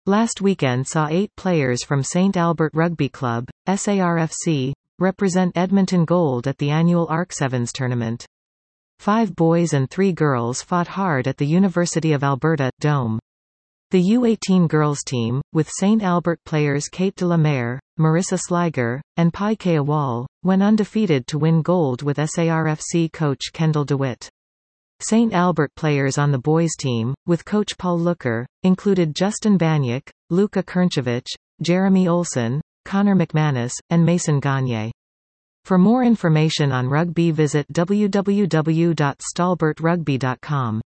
Last weekend saw 8 players from St Albert Rugby Club, SARFC, represent Edmonton Gold at the annual ARC Sevens tournament. 5 boys and 3 girls fought hard at the University of Alberta, Dome. The U18 girls team, with St Albert players Kate de la Mare, Marissa Sliger, and Pai Keawal, went undefeated to win gold with SARFC coach Kendall DeWitt. St Albert players on the boys team, with coach Paul Looker, included Justin Banyek, Luka Krncevic, Jeremy Olsen, Connor McManus, and Mason Gagne. For more information on rugby, visit www.stalbertrugby.com.